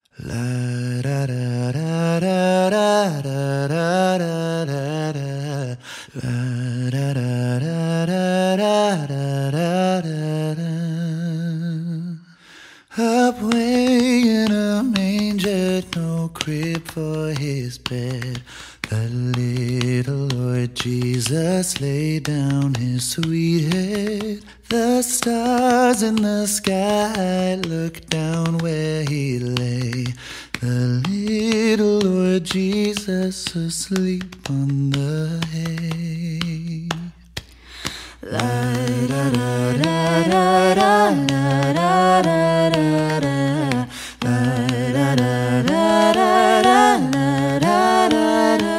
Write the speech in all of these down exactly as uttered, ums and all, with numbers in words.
La da da da da da da da da da da. La da da da da da da da da. Up way in a manger, no crib for his bed. The little Lord Jesus laid down his sweet head. The stars in the sky looked down where he lay. The little Lord Jesus asleep on the hay. La da da da da da da da da da. La da da da da da da da da.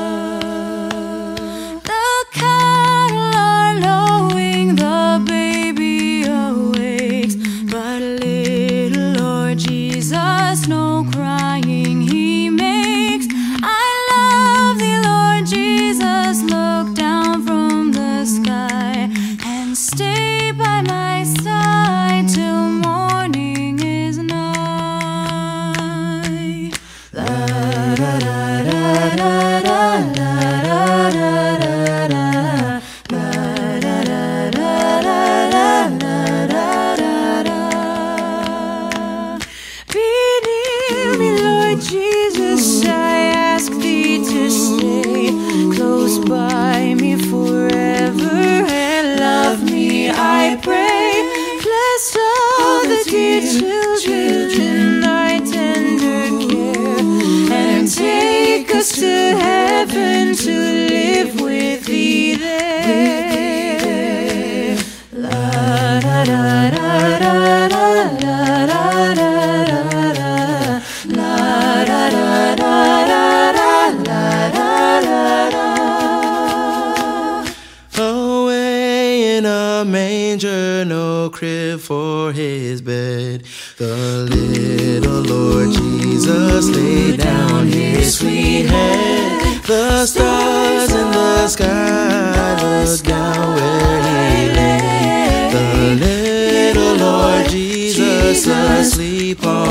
The cattle are lowing, the baby awakes, but little Lord Jesus, no crying he makes. I love thee, Lord Jesus, look down from the sky and stay by my side till morning is nigh. La da da da da da da da da da. La da da da da da da da da. Be near me, Lord Jesus, I ask thee to stay close by me forever and love me, I pray. Bless all the dear children in thy tender care, and take us to heaven to live with thee there. La da da da da da da da da da. La da da da da da da da da. Away in a manger, no crib for his bed. The little Lord Jesus laid down his sweet head. The stars in the sky looked down where he lay. The little Lord Jesus asleep on